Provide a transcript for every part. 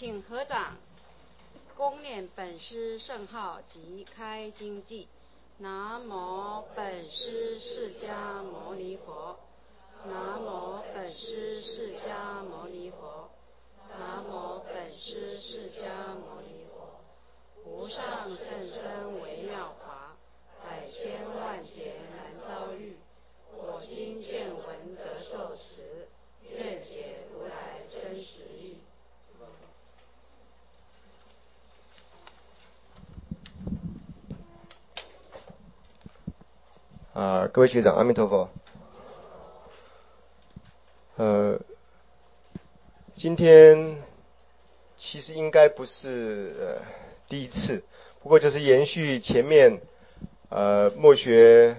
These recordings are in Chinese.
请合掌恭念本师圣号及开经记。南无本师释迦牟尼佛，南无本师释迦牟尼佛，南无本师释迦牟尼佛。无上甚深微妙法，百千万劫难遭遇。我今见闻得受持，愿解如来真实义。 各位学长，阿弥陀佛。今天其实应该不是第一次，不过就是延续前面末学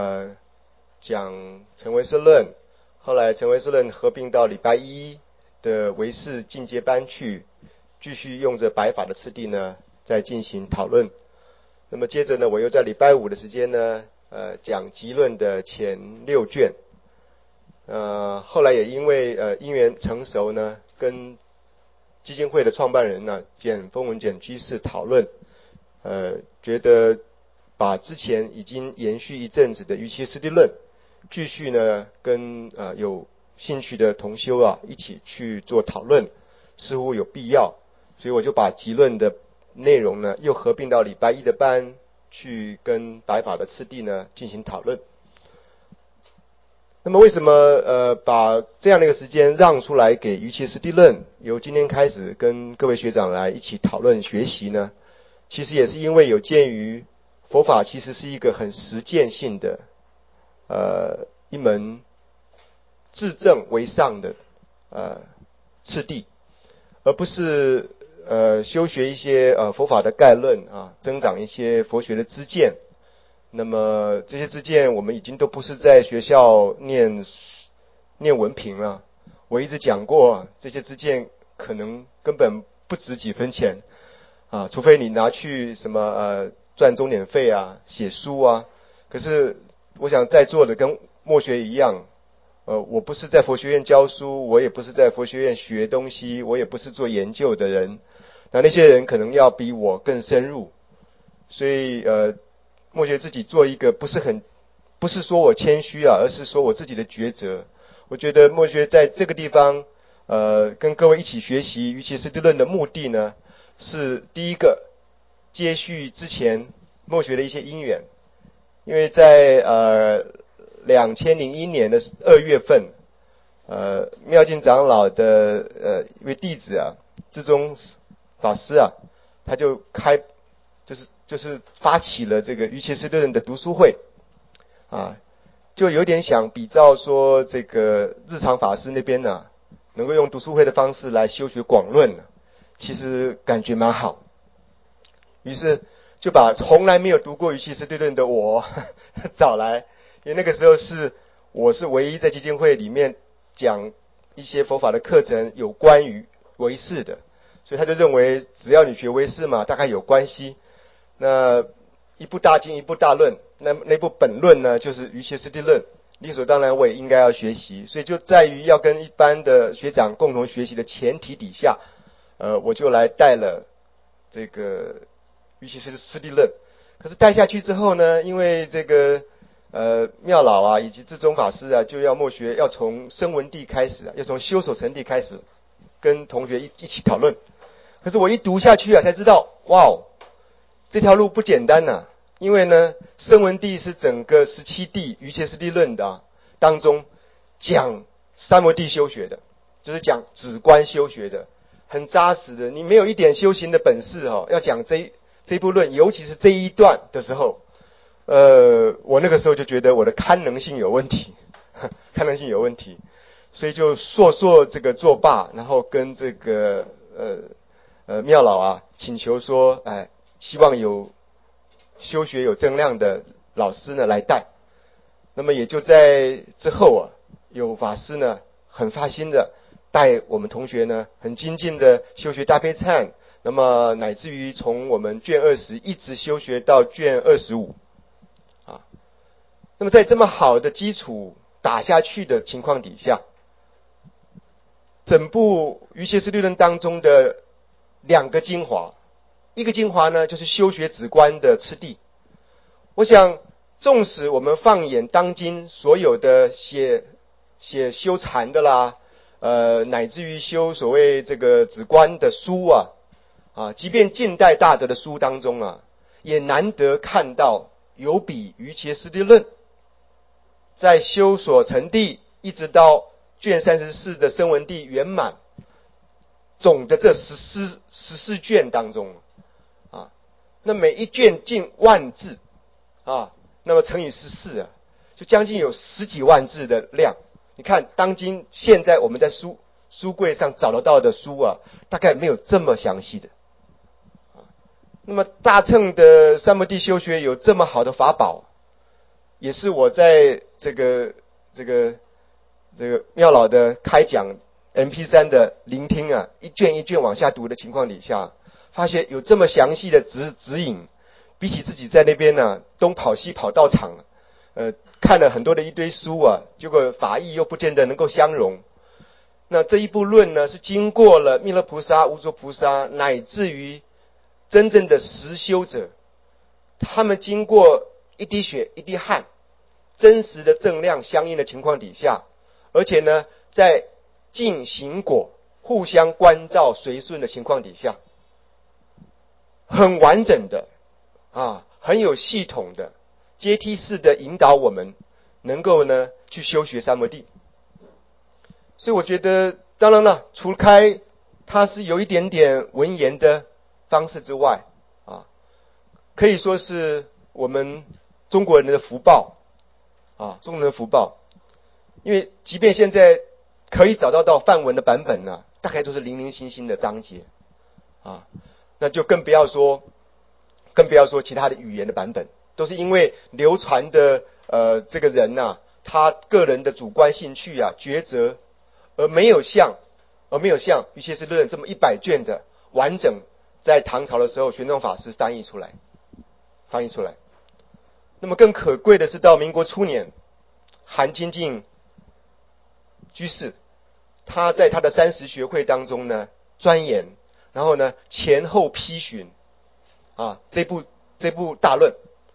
讲成唯识论，后来成唯识论合并到礼拜一的唯识进阶班去，继续用着白法的次第呢，再进行讨论。那么接着呢，我又在礼拜五的时间呢，讲集论的前6卷。后来也因为因缘成熟呢，跟基金会的创办人呢丰文简居士讨论，觉得把之前已经延续一阵子的瑜伽师地论，继续呢跟有兴趣的同修一起去做讨论，似乎有必要，所以我就把集论的内容呢又合并到礼拜一的班去跟白法的次第呢进行讨论。那么为什么把这样的一个时间让出来给瑜伽师地论，由今天开始跟各位学长来一起讨论学习呢？其实也是因为有鉴于佛法其实是一个很实践性的一门自证为上的次第，而不是修学一些佛法的概论增长一些佛学的知见。那么这些知见我们已经都不是在学校念文凭了。我一直讲过，这些知见可能根本不值几分钱除非你拿去什么赚钟点费写书可是我想在座的跟末学一样，我不是在佛学院教书，我也不是在佛学院学东西，我也不是做研究的人。那些人可能要比我更深入，所以末学自己做一个不是说我谦虚而是说我自己的抉择。我觉得末学在这个地方跟各位一起学习瑜伽师地论的目的呢，是第一个接续之前末学的一些因缘。因为在2001年的2月份，妙净长老的一位弟子智宗法师他就就是发起了这个瑜伽师地论的读书会就有点想比照说这个日常法师那边呢，能够用读书会的方式来修学广论其实感觉蛮好。于是就把从来没有读过瑜伽师地论的我找来，因为那个时候我是唯一在基金会里面讲一些佛法的课程有关于唯识的，所以他就认为只要你学唯识嘛，大概有关系。那一部大经一部大论，那部本论呢就是瑜伽师地论，理所当然我也应该要学习，所以就在于要跟一般的学长共同学习的前提底下，我就来带了这个瑜伽师地论。可是带下去之后呢，因为这个妙老以及智宗法师就要末学要从声闻地开始要从修守成地开始跟同学一起讨论。可是我一读下去才知道，哇这条路不简单因为呢声闻地是整个17地瑜伽师地论的当中讲三摩地修学的，就是讲止观修学的，很扎实的。你没有一点修行的本事要讲这部论，尤其是这一段的时候，我那个时候就觉得我的堪能性有问题所以就硕这个作罢，然后跟这个妙老请求说，希望有修学有正量的老师呢来带。那么也就在之后有法师呢很发心的带我们同学呢很精进的修学大悲忏，那么乃至于从我们卷20一直修学到卷25那么在这么好的基础打下去的情况底下，整部瑜伽师地论当中的 2个精华，一个精华呢就是修学止观的次第。我想，纵使我们放眼当今所有的写修禅的啦，乃至于修所谓这个止观的书即便近代大德的书当中也难得看到有比瑜伽师地论在修所成地一直到卷34的声闻地圆满总的这14卷当中那每一卷近万字那么乘以14就将近有10几万字的量。你看当今现在我们在书柜上找得到的书大概没有这么详细的。那么大乘的三摩地修学有这么好的法宝，也是我在这个妙老的开讲 MP3 的聆听一卷一卷往下读的情况底下，发现有这么详细的指引，比起自己在那边东跑西跑到场看了很多的一堆书结果法义又不见得能够相容。那这一部论呢，是经过了弥勒菩萨、无著菩萨乃至于真正的实修者，他们经过一滴血一滴汗真实的正量相应的情况底下，而且呢在净行果互相关照随顺的情况底下，很完整的很有系统的阶梯式的引导我们能够呢去修学三摩地。所以我觉得当然了，除开它是有一点点文言的方式之外可以说是我们中国人的福报中国人的福报。因为即便现在可以找到梵文的版本大概都是零零星星的章节那就更不要说其他的语言的版本，都是因为流传的这个人他个人的主观兴趣抉择，而没有像瑜伽师地论这么100卷的完整在唐朝的时候玄奘法师翻译出来。那么更可贵的是到民国初年，韩清净居士他在他的30学会当中呢钻研，然后呢前后批询这部大论，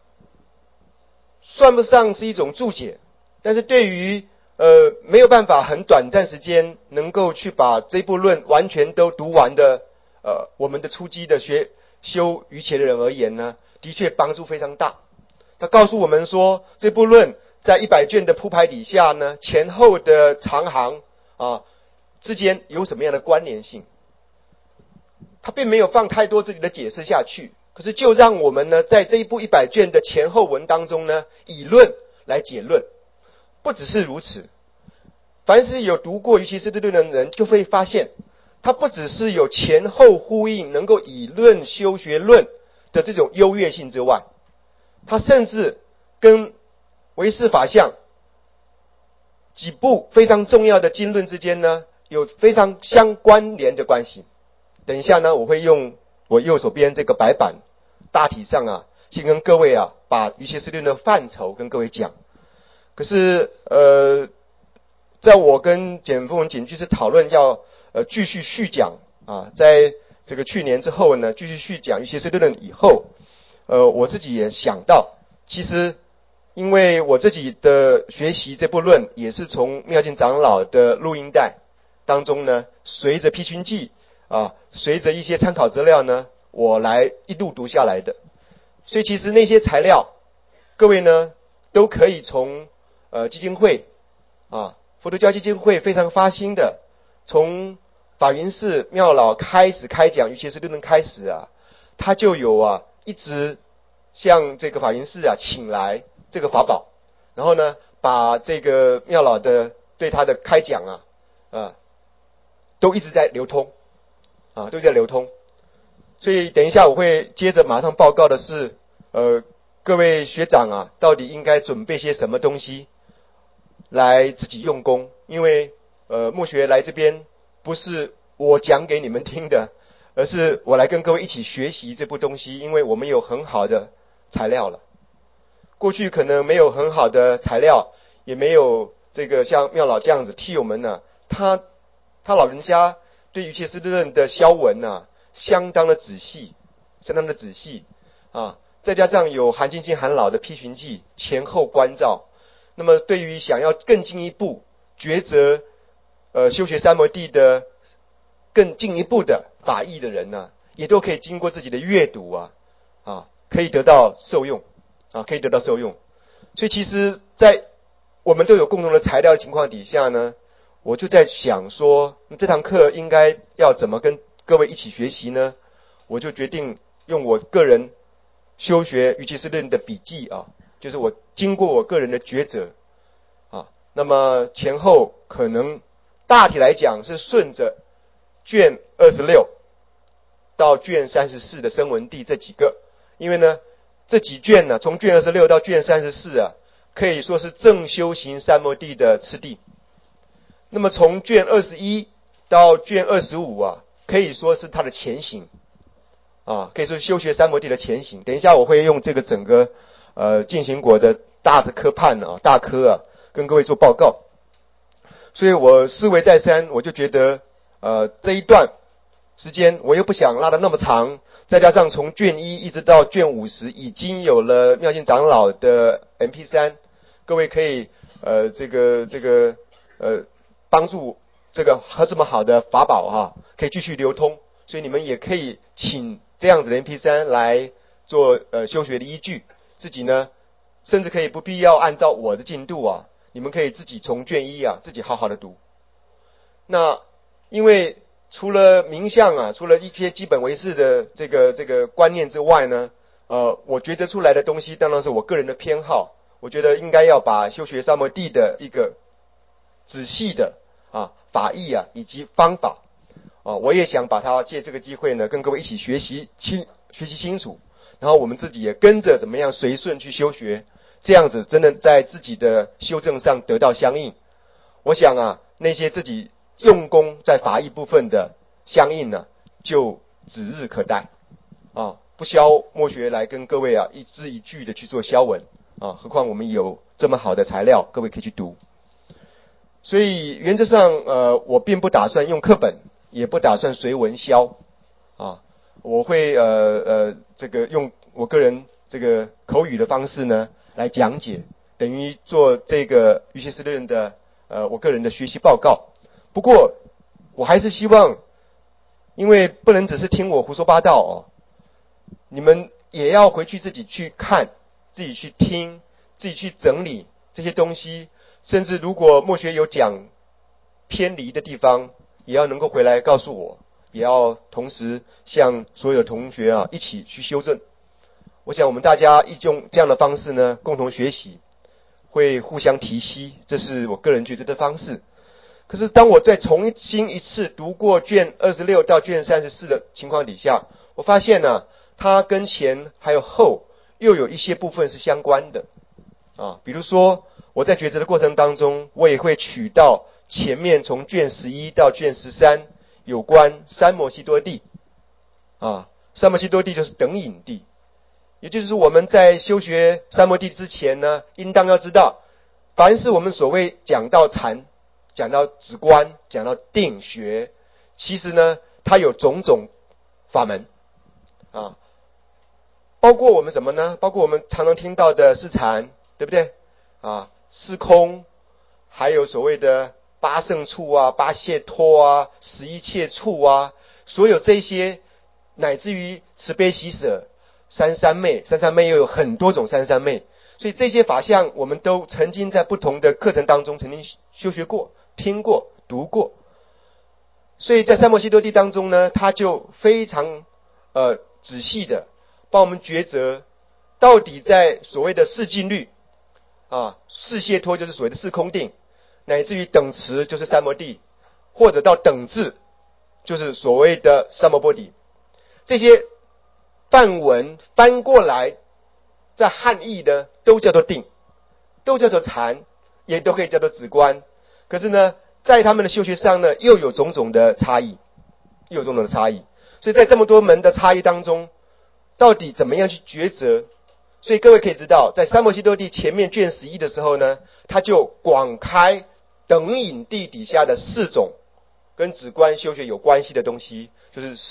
算不上是一种注解，但是对于没有办法很短暂时间能够去把这部论完全都读完的我们的初机的修瑜伽的人而言呢，的确帮助非常大。他告诉我们说，这部论在100卷的铺排底下呢，前后的长行之间有什么样的关联性。他并没有放太多自己的解释下去，可是就让我们呢在这一部100卷的前后文当中呢，以论来解论。不只是如此，凡是有读过瑜伽师地论的人就会发现，他不只是有前后呼应，能够以论修学论的这种优越性之外，他甚至跟唯识法相几部非常重要的经论之间呢有非常相关联的关系。等一下呢，我会用我右手边这个白板，大体上先跟各位把瑜伽师地论的范畴跟各位讲。可是在我跟简凤文简居士讨论要继续续讲在这个去年之后呢，继续续讲瑜伽师地论以后，我自己也想到，其实因为我自己的学习这部论也是从妙净长老的录音带当中呢，随着批群记随着一些参考资料呢，我来一路读下来的。所以其实那些材料各位呢都可以从基金会佛陀教基金会非常发心的，从法云寺妙老开始开讲瑜伽师地论开始他就有一直向这个法云寺请来这个法宝，然后呢把这个妙老的对他的开讲都一直在流通都在流通。所以等一下我会接着马上报告的是各位学长到底应该准备些什么东西来自己用功。因为慕学来这边不是我讲给你们听的，而是我来跟各位一起学习这部东西。因为我们有很好的材料了，过去可能没有很好的材料，也没有这个像妙老这样子替我们他老人家对瑜伽师地论的消文相当的仔细，啊，再加上有韩精进韩老的批寻记前后关照，那么对于想要更进一步抉择修学三摩地的更进一步的法义的人呢，也都可以经过自己的阅读可以得到受用所以其实在我们都有共同的材料的情况底下呢，我就在想说这堂课应该要怎么跟各位一起学习呢？我就决定用我个人修学瑜伽师论的笔记就是我经过我个人的抉择那么前后可能大体来讲是顺着卷26到卷34的声闻地这几个，因为呢这几卷呢，从卷26到卷34可以说是正修行三摩地的次第。那么从卷21到卷25可以说是它的前行可以说是修学三摩地的前行。等一下我会用这个整个进行国的大的科判大科跟各位做报告。所以我思维再三，我就觉得这一段时间我又不想拉得那么长，再加上从卷1一直到卷50已经有了妙心长老的 MP3， 各位可以帮助这个这么好的法宝可以继续流通，所以你们也可以请这样子的 MP3 来做修学的依据，自己呢甚至可以不必要按照我的进度你们可以自己从卷1自己好好的读。那因为除了名相除了一些基本唯识的这个观念之外呢，我抉择出来的东西当然是我个人的偏好，我觉得应该要把修学三摩地的一个仔细的法义以及方法我也想把它借这个机会呢跟各位一起学习清楚，然后我们自己也跟着怎么样随顺去修学，这样子真的在自己的修正上得到相应。我想那些自己用功在法义部分的相应呢，就指日可待不消莫学来跟各位一字一句的去做消文何况我们有这么好的材料，各位可以去读。所以原则上我并不打算用课本，也不打算随文消我会用我个人这个口语的方式呢来讲解，等于做这个瑜伽师论的我个人的学习报告。不过我还是希望，因为不能只是听我胡说八道你们也要回去自己去看，自己去听，自己去整理这些东西，甚至如果默学有讲偏离的地方，也要能够回来告诉我，也要同时向所有的同学一起去修正。我想我们大家用这样的方式呢共同学习，会互相提携，这是我个人觉得的方式。可是当我再重新一次读过卷26到卷34的情况底下，我发现它跟前还有后又有一些部分是相关的比如说我在抉择的过程当中，我也会取到前面从卷11到卷13有关三摩悉多地三摩悉多地就是等引地，也就是我们在修学三摩地之前呢，应当要知道，凡是我们所谓讲到禅，讲到止观，讲到定学，其实呢它有种种法门包括我们什么呢？包括我们常常听到的是禅，对不对是空，还有所谓的八圣处八解脱十一切处所有这些，乃至于慈悲喜舍、三三昧又有很多种三三昧，所以这些法相我们都曾经在不同的课程当中曾经修学过、听过、读过。所以在三摩悉多地当中呢，它就非常仔细的帮我们抉择，到底在所谓的四静虑四解脱就是所谓的四空定，乃至于等持就是三摩地，或者到等至就是所谓的三摩波底，这些梵文翻过来在汉译呢都叫做定，都叫做禅，也都可以叫做止观。可是呢在他们的修学上呢又有种种的差异，所以在这么多门的差异当中，到底怎么样去抉择？所以各位可以知道，在三摩悉多地前面卷11的时候呢，它就广开等引地底下的4种跟止观修学有关系的东西，就是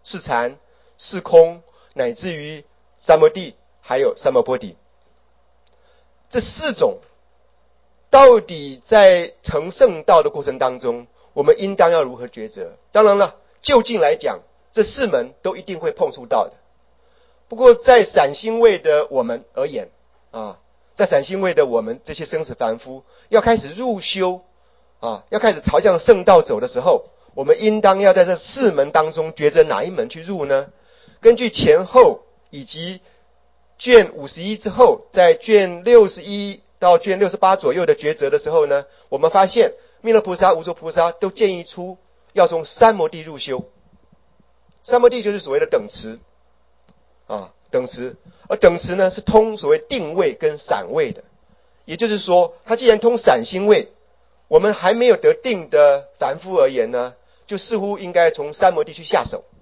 视禅、视空，乃至于三摩地，还有三摩波底。这4种到底在成圣道的过程当中，我们应当要如何抉择？当然了，就近来讲，这4门都一定会碰触到的。不过在散心位的我们而言在散心位的我们这些生死凡夫要开始入修要开始朝向圣道走的时候，我们应当要在这4门当中抉择哪一门去入呢？根据前后以及卷51之后，在卷61到卷68左右的抉择的时候呢，我们发现弥勒菩萨、无著菩萨都建议出要从三摩地入修。三摩地就是所谓的等持等持，而等持呢是通所谓定位跟散位的。也就是说，它既然通散心位，我们还没有得定的凡夫而言呢，就似乎应该从三摩地去下手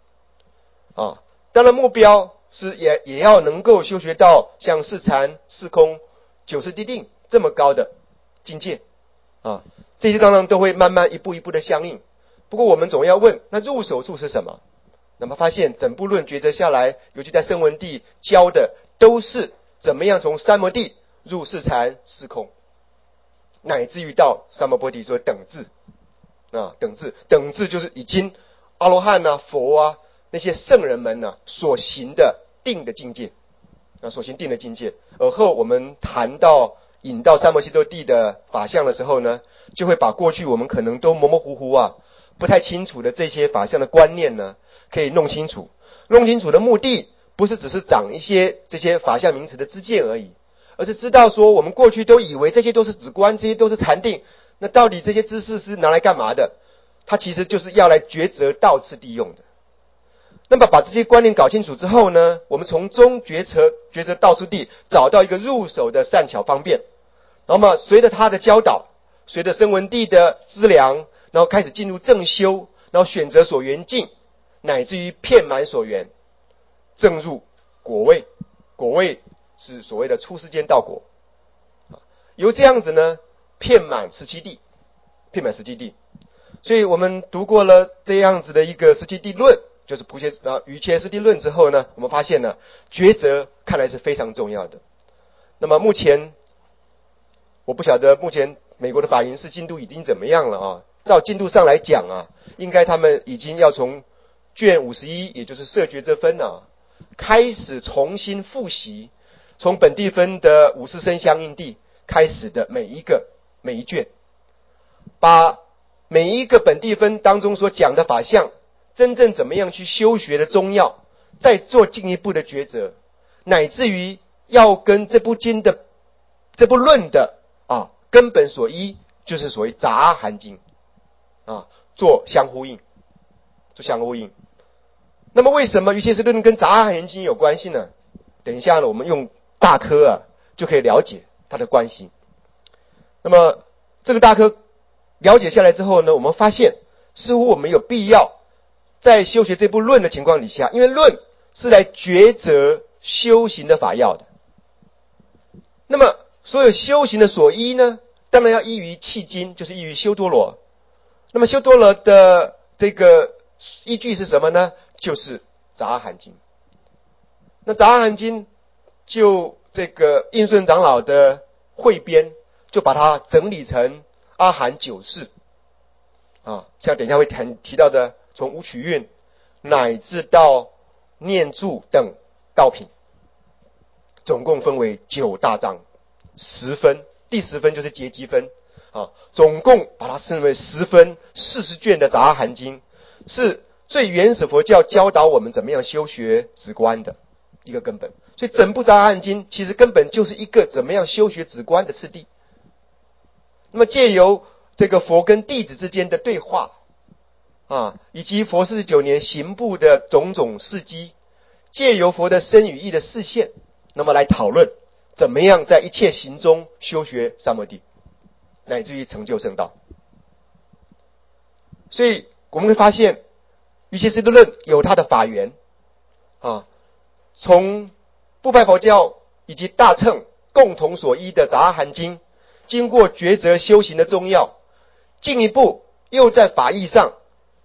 当然目标是也要能够修学到像视禅、视空、九十地定这么高的境界这些当然都会慢慢一步一步的相应。不过我们总要问，那入手处是什么？那么发现整部论抉择下来，尤其在声闻地教的都是怎么样从三摩地入视禅、视空，乃至于到三摩波底说等至等至就是已经阿罗汉佛那些圣人们所行的定的境界所行定的境界。而后我们谈到引到三摩悉多地的法相的时候呢，就会把过去我们可能都模模糊糊不太清楚的这些法相的观念呢，可以弄清楚。弄清楚的目的不是只是长一些这些法相名词的知见而已，而是知道说我们过去都以为这些都是止观，这些都是禅定，那到底这些知识是拿来干嘛的？它其实就是要来抉择道次第用的。那么把这些观念搞清楚之后呢，我们从中抉择道次第，找到一个入手的善巧方便。那么随着他的教导，随着声闻地的资粮，然后开始进入正修，然后选择所缘境，乃至于遍满所缘，正入果位。果位是所谓的出世间道果由这样子呢遍满17地，遍满17地。所以我们读过了这样子的一个17地论，就是瑜伽师地论之后呢，我们发现呢抉择看来是非常重要的。那么目前我不晓得目前美国的法营寺进度已经怎么样了照进度上来讲应该他们已经要从卷51，也就是摄觉这分开始重新复习，从本地分的五识生相应地开始的每一卷，把每一个本地分当中所讲的法相，真正怎么样去修学的宗要，再做进一步的抉择，乃至于要跟这部经的这部论的根本所依，就是所谓杂阿含经做相呼应。那么为什么瑜伽师论跟杂阿含经有关系呢？等一下呢，我们用大科就可以了解它的关系。那么这个大科了解下来之后呢，我们发现似乎我们有必要在修学这部论的情况底下，因为论是来抉择修行的法要的。那么所有修行的所依呢，当然要依于契经，就是依于修多罗。那么修多罗的这个依据是什么呢？就是杂阿含经。那杂阿含经就这个印顺长老的汇编，就把它整理成阿含9事像等一下会提到的，从五取韵乃至到念住等道品，总共分为9大章10分，第10分就是结集分总共把它称为10分40卷的杂阿含经，是最原始佛教教导我们怎么样修学止观的一个根本。所以整部杂阿含经其实根本就是一个怎么样修学止观的次第。那么借由这个佛跟弟子之间的对话以及佛49年行部的种种事迹，借由佛的身与意的示现，那么来讨论怎么样在一切行中修学三摩地，乃至于成就圣道。所以我们会发现瑜伽师地论有它的法源从部派佛教以及大乘共同所依的杂阿含经，经过抉择修行的宗要，进一步又在法义上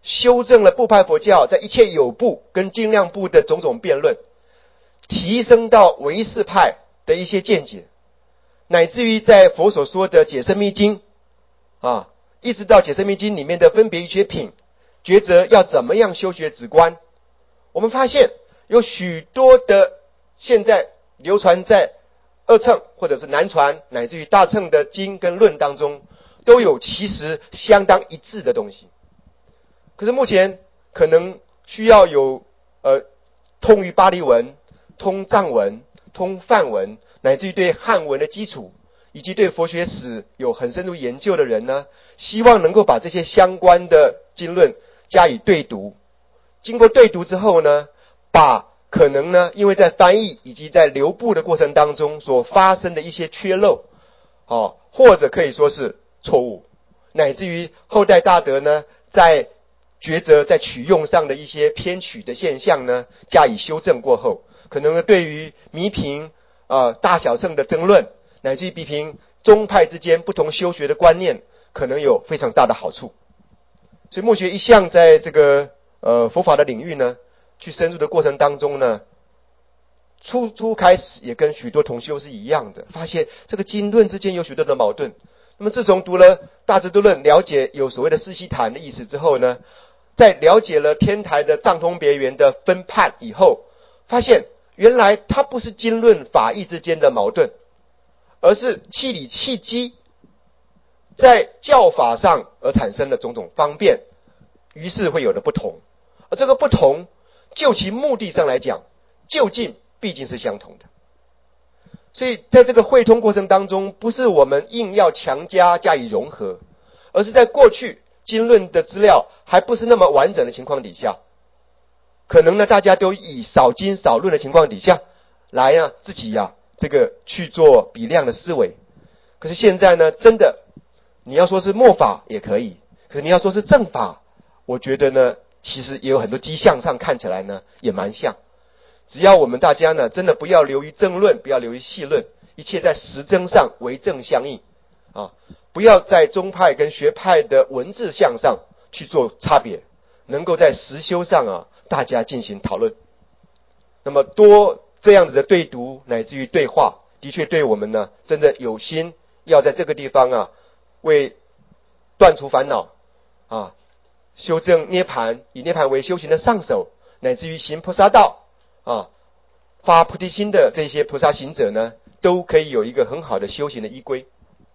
修正了部派佛教在一切有部跟精量部的种种辩论，提升到唯识派的一些见解，乃至于在佛所说的解深密经一直到解深密经里面的分别于觉品，抉择要怎么样修学止观，我们发现有许多的现在流传在二乘或者是南传乃至于大乘的经跟论当中，都有其实相当一致的东西。可是目前可能需要有通于巴利文、通藏文、通梵文，乃至于对汉文的基础，以及对佛学史有很深入研究的人呢，希望能够把这些相关的经论加以对读。经过对读之后呢，把可能呢因为在翻译以及在流布的过程当中所发生的一些缺漏或者可以说是错误，乃至于后代大德呢在抉择在取用上的一些偏取的现象呢加以修正过后，可能对于弥平大小乘的争论，乃至于比评宗派之间不同修学的观念，可能有非常大的好处。所以墨学一向在这个佛法的领域呢去深入的过程当中呢，初开始也跟许多同修是一样的，发现这个经论之间有许多的矛盾。那么自从读了大智度论，了解有所谓的四悉檀的意思之后呢，在了解了天台的藏通别圆的分判以后，发现原来它不是经论法义之间的矛盾，而是气理气机在教法上而产生的种种方便，于是会有了不同。而这个不同就其目的上来讲，究竟毕竟是相同的。所以在这个汇通过程当中，不是我们硬要强加以融合，而是在过去经论的资料还不是那么完整的情况底下，可能呢大家都以少经少论的情况底下来自己这个去做比量的思维。可是现在呢，真的你要说是末法也可以，可是你要说是正法，我觉得呢其实也有很多迹象上看起来呢也蛮像。只要我们大家呢真的不要流于争论，不要流于细论，一切在实证上为正相应不要在宗派跟学派的文字项上去做差别，能够在实修上大家进行讨论。那么多这样子的对读乃至于对话，的确对我们呢真的有心要在这个地方为断除烦恼修正涅槃，以涅槃为修行的上手，乃至于行菩萨道发菩提心的这些菩萨行者呢，都可以有一个很好的修行的依归。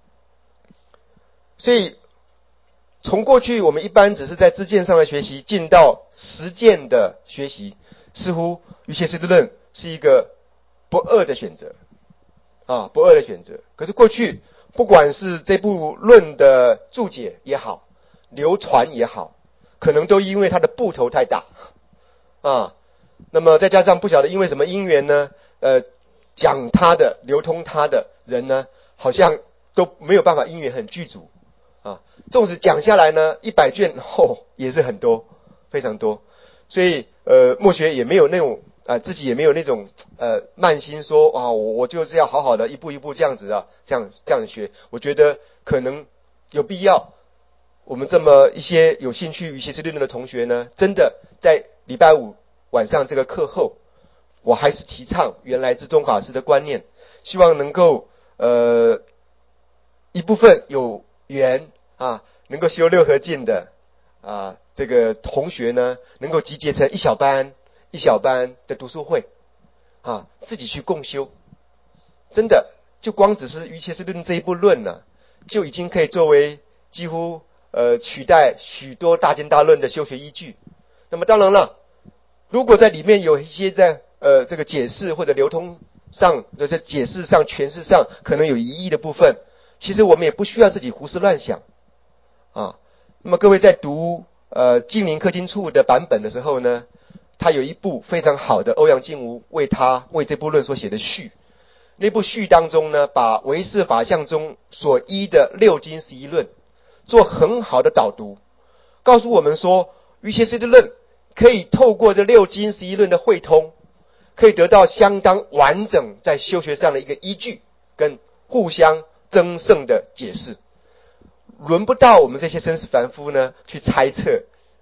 所以从过去我们一般只是在知见上的学习，进到实践的学习，似乎瑜伽师地论是一个不二的选择不二的选择。可是过去不管是这部论的注解也好，流传也好，可能都因为它的部头太大那么再加上不晓得因为什么因缘呢讲它的流通它的人呢好像都没有办法因缘很具足纵使讲下来呢100卷也是很多，非常多。所以墨学也没有那种自己也没有那种慢心说我就是要好好的一步一步这样子这样学。我觉得可能有必要，我们这么一些有兴趣瑜伽师地论的同学呢，真的在礼拜五晚上这个课后，我还是提倡原来智宗法师的观念，希望能够一部分有缘能够修六合敬的这个同学呢，能够集结成一小班的读书会自己去共修。真的就光只是瑜伽师地论这一部论呢，就已经可以作为几乎取代许多大经大论的修学依据。那么当然了，如果在里面有一些在这个解释或者流通上在解释上诠释上可能有疑义的部分，其实我们也不需要自己胡思乱想那么各位在读净灵课经处的版本的时候呢，他有一部非常好的欧阳靖无为这部论所写的序。那部序当中呢，把唯识法相中所依的六经11论做很好的导读，告诉我们说瑜伽师地论可以透过这六经11论的汇通，可以得到相当完整在修学上的一个依据跟互相增胜的解释。轮不到我们这些生死凡夫呢去猜测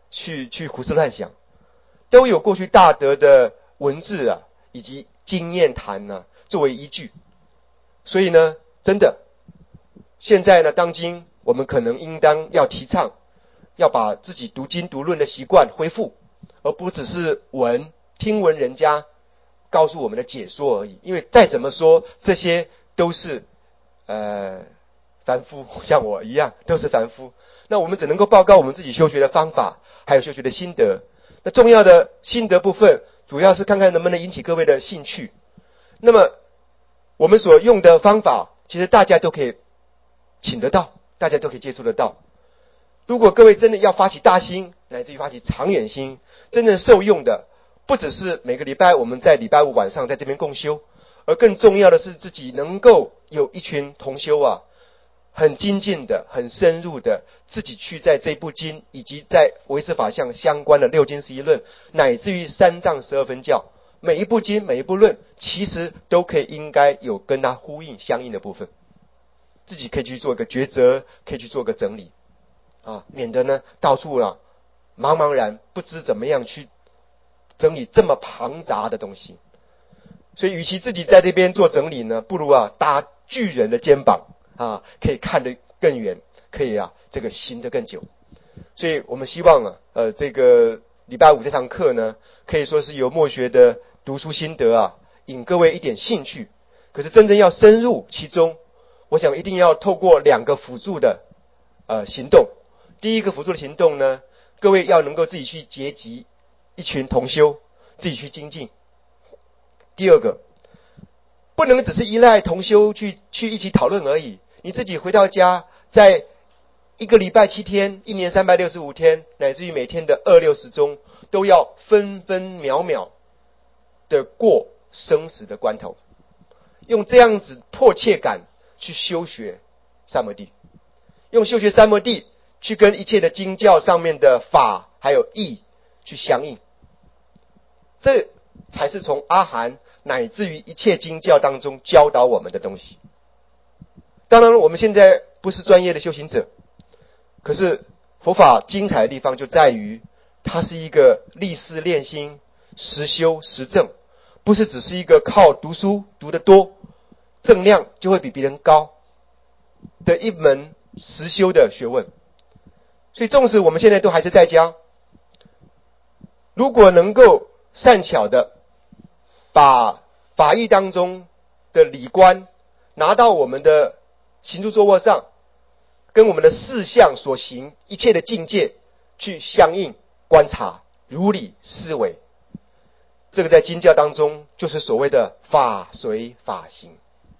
去胡思乱想，都有过去大德的文字啊以及经验谈呢作为依据。所以呢，真的现在呢，当今我们可能应当要提倡，要把自己读经读论的习惯恢复，而不只是听闻人家告诉我们的解说而已。因为再怎么说，这些都是凡夫，像我一样都是凡夫。那我们只能够报告我们自己修学的方法，还有修学的心得。那重要的心得部分，主要是看看能不能引起各位的兴趣。那么我们所用的方法，其实大家都可以请得到，大家都可以接触得到。如果各位真的要发起大心，乃至于发起长远心，真正受用的，不只是每个礼拜我们在礼拜五晚上在这边共修，而更重要的是自己能够有一群同修啊，很精进的、很深入的，自己去在这部经以及在唯识法相相关的六经十一论，乃至于三藏十二分教，每一部经每一部论，其实都可以应该有跟它呼应相应的部分，自己可以去做一个抉择，可以去做个整理啊，免得呢到处茫茫然不知怎么样去整理这么庞杂的东西。所以与其自己在这边做整理呢，不如搭巨人的肩膀啊，可以看得更远，可以这个行得更久。所以我们希望这个礼拜五这堂课呢，可以说是由默学的读书心得引各位一点兴趣。可是真正要深入其中，我想一定要透过两个辅助的行动。第一个辅助的行动呢，各位要能够自己去结集一群同修，自己去精进。第二个，不能只是依赖同修去一起讨论而已，你自己回到家，在一个礼拜7天，一年365天，乃至于每天的260中，都要分分秒秒的过生死的关头，用这样子迫切感去修学三摩地，用修学三摩地去跟一切的经教上面的法还有义去相应，这才是从阿含乃至于一切经教当中教导我们的东西。当然我们现在不是专业的修行者，可是佛法精彩的地方就在于它是一个立誓练心实修实证，不是只是一个靠读书读得多正量就会比别人高的一门实修的学问。所以纵使我们现在都还是在家，如果能够善巧的把法义当中的理观拿到我们的行住坐卧上，跟我们的事相所行一切的境界去相应观察，如理思维，这个在经教当中就是所谓的法随法行。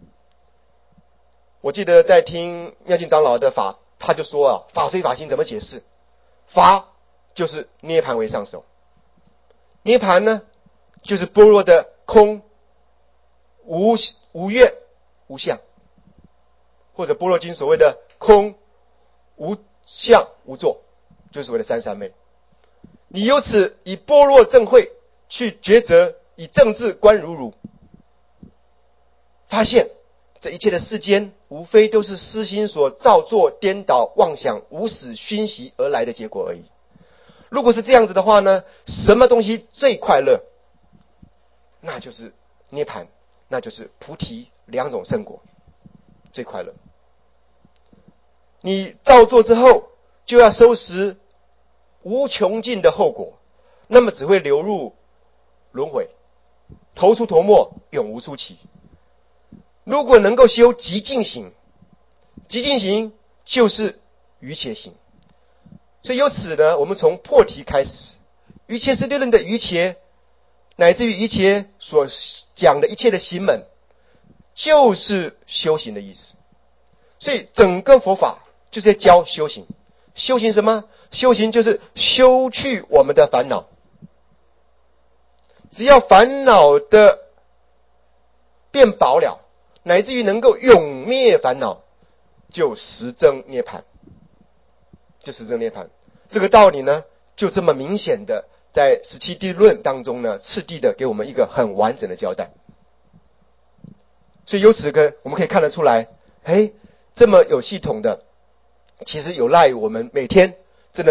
我记得在听妙净长老的法，他就说法随法行怎么解释？法就是涅盘为上首，涅盘呢就是般若的空无愿无相，或者般若经所谓的空无相无作，就是所谓的三三昧。你由此以般若正慧去抉择，以正智观如如，发现这一切的世间无非都是私心所造作颠倒妄想无始熏习而来的结果而已。如果是这样子的话呢，什么东西最快乐？那就是涅盘，那就是菩提两种圣果最快乐。你造作之后就要收拾无穷尽的后果，那么只会流入轮回，头出头没，永无出期。如果能够修极静行，极静行就是瑜伽行。所以由此呢，我们从破题开始，瑜伽师地论的瑜伽，乃至于瑜伽所讲的一切的行门，就是修行的意思。所以整个佛法就是在教修行。修行什么？修行就是修去我们的烦恼。只要烦恼的变薄了，乃至于能够永灭烦恼，就实证涅槃，就实证涅槃。这个道理呢，就这么明显的在17地论当中呢，次第的给我们一个很完整的交代。所以由此我们可以看得出来，这么有系统的，其实有赖于我们每天真的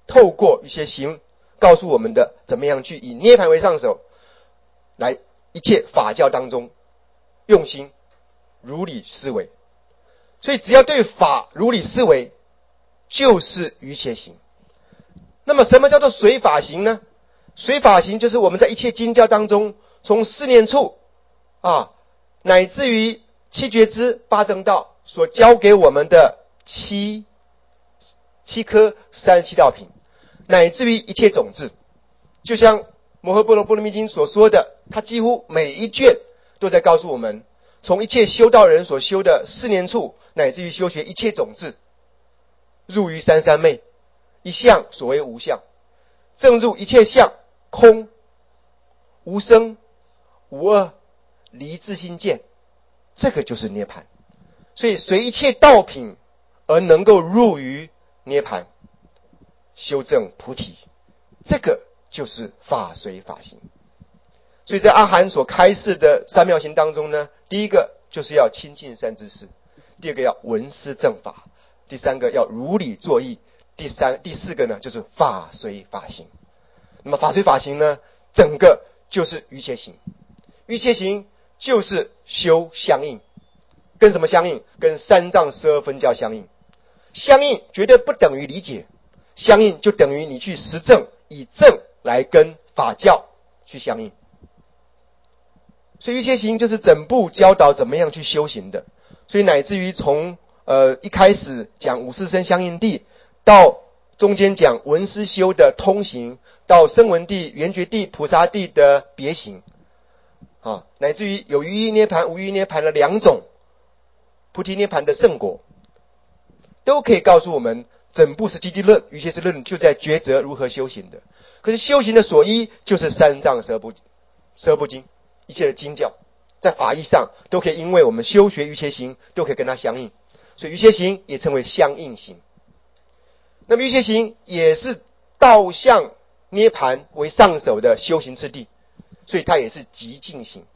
透过一些行告诉我们的怎么样去以涅槃为上手，来一切法教当中用心如理思维。所以只要对法如理思维，就是瑜伽行。那么什么叫做随法行呢？随法行就是我们在一切经教当中，从四念处乃至于七觉支八正道所教给我们的七颗37道品，乃至于一切种子，就像摩诃般若波罗蜜经所说的，它几乎每一卷都在告诉我们，从一切修道人所修的四念处，乃至于修学一切种子，入于三三昧，一相所谓无相，正入一切相，空无生无二，离自心见，这个就是涅槃。所以随一切道品而能够入于涅槃，修正菩提，这个就是法随法行。所以在阿含所开示的三妙行当中呢，第一个就是要亲近善知识，第二个要闻思正法，第三个要如理作意，第四个呢就是法随法行。那么法随法行呢，整个就是瑜伽行。瑜伽行就是修相应，跟什么相应？跟三藏12分教相应。相应绝对不等于理解，相应就等于你去实证，以证来跟法教去相应。所以瑜伽行就是整部教导怎么样去修行的。所以乃至于从一开始讲五四生相应地，到中间讲闻思修的通行，到声闻地、缘觉地、菩萨地的别行，乃至于有余依涅盘、无余依涅盘的两种菩提涅盘的圣果，都可以告诉我们，整部是集地论、瑜伽师论就在抉择如何修行的。可是修行的所依就是三藏十二部经，一切的经教在法义上都可以，因为我们修学瑜伽行都可以跟它相应，所以瑜伽行也称为相应行。那么瑜伽行也是道向涅盘为上首的修行次第，所以它也是极静行。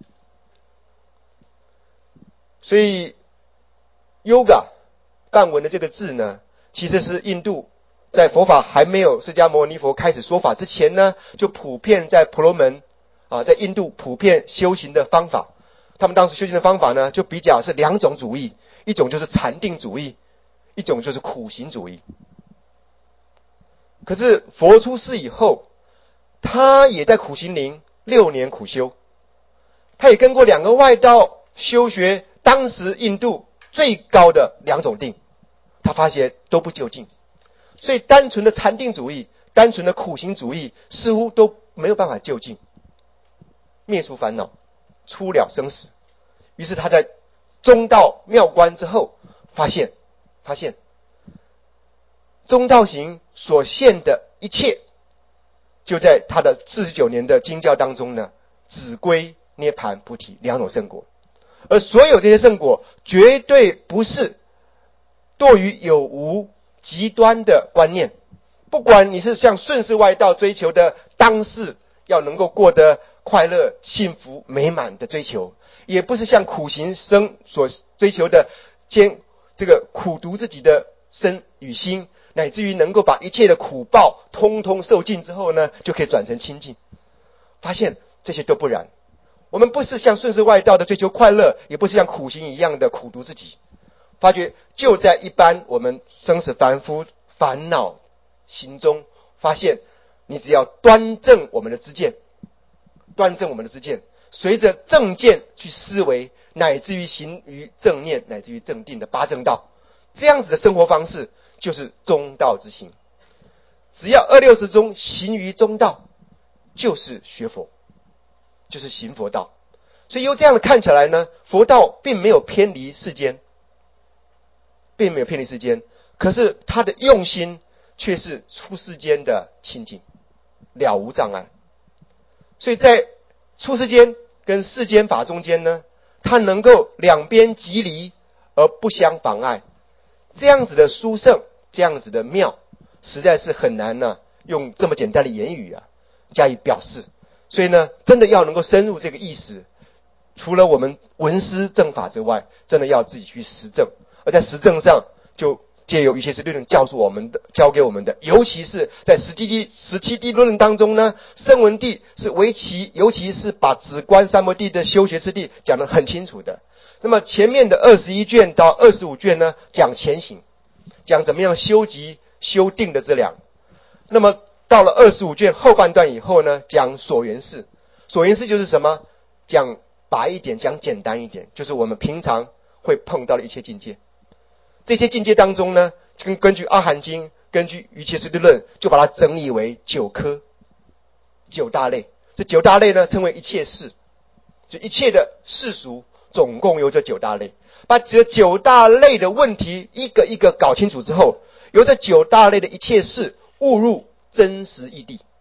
所以 yoga 梵文的这个字呢，其实是印度在佛法还没有释迦牟尼佛开始说法之前呢，就普遍在婆罗门在印度普遍修行的方法。他们当时修行的方法呢，就比较是两种主义，一种就是禅定主义，一种就是苦行主义。可是佛出世以后，他也在苦行林6年苦修，他也跟过2个外道修学当时印度最高的2种定，他发现都不究竟。所以单纯的禅定主义、单纯的苦行主义似乎都没有办法究竟，灭除烦恼，出了生死。于是他在中道妙观之后发现中道行所现的一切，就在他的49年的经教当中呢，只归涅盘菩提2种圣果。而所有这些圣果绝对不是堕于有无极端的观念，不管你是像顺世外道追求的当世要能够过得快乐幸福美满的追求，也不是像苦行僧所追求的这个苦毒自己的身与心，乃至于能够把一切的苦报通通受尽之后呢，就可以转成清净。发现这些都不然，我们不是像顺世外道的追求快乐，也不是像苦行一样的苦毒自己。发觉就在一般我们生死凡夫烦恼行中，发现你只要端正我们的知见，随着正见去思维，乃至于行于正念，乃至于正定的八正道，这样子的生活方式就是中道之行。只要260中行于中道，就是学佛，就是行佛道。所以由这样的看起来呢，佛道并没有偏离世间，可是他的用心却是出世间的清净，了无障碍。所以在出世间跟世间法中间呢，他能够两边即离而不相妨碍，这样子的殊胜，这样子的妙，实在是很难呢用这么简单的言语加以表示。所以呢，真的要能够深入这个意思，除了我们闻思正法之外，真的要自己去实证。而在实证上，就借由瑜伽师地论教给我们的，尤其是在17地论当中呢，声闻地是尤其是把止观三摩地的修学次第讲得很清楚的。那么前面的21卷到25卷呢，讲前行，讲怎么样修集修定的质量。那么到了25卷后半段以后呢，讲所缘事。所缘事就是什么？讲白一点，讲简单一点，就是我们平常会碰到的一切境界。这些境界当中呢，根据阿含经，根据瑜伽师地论，就把它整理为9科9大类。这9大类呢，称为一切事，就一切的世俗总共有这9大类。把这9大类的问题一个一个搞清楚之后，由这9大类的一切事悟入真实义谛。